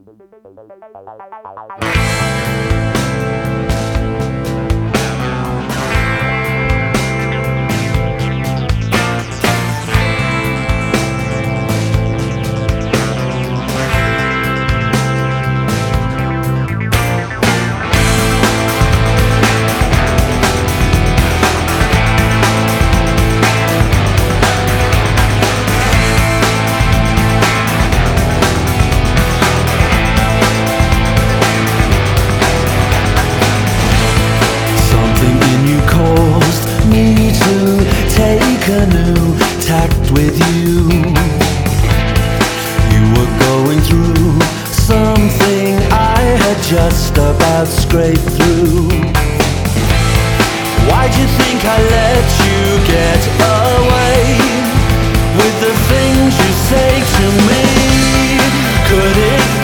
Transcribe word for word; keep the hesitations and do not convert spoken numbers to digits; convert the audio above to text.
A new tact with you. You were going through something I had just about scraped through. Why'd you think I let you get up?